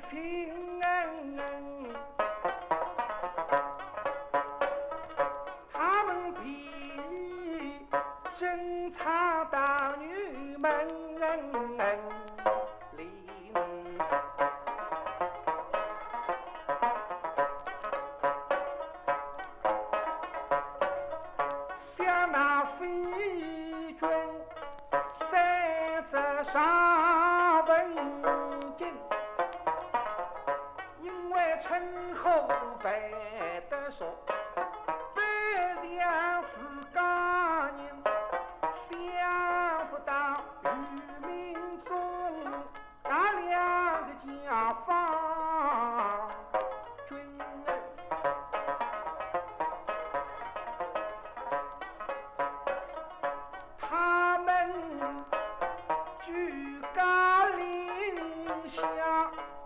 心，他们比侦察大女们灵，像那飞军三十上文进，因为陈后白的说，白娘是家人，想不到渔民中那两个家方军人。他们居高临下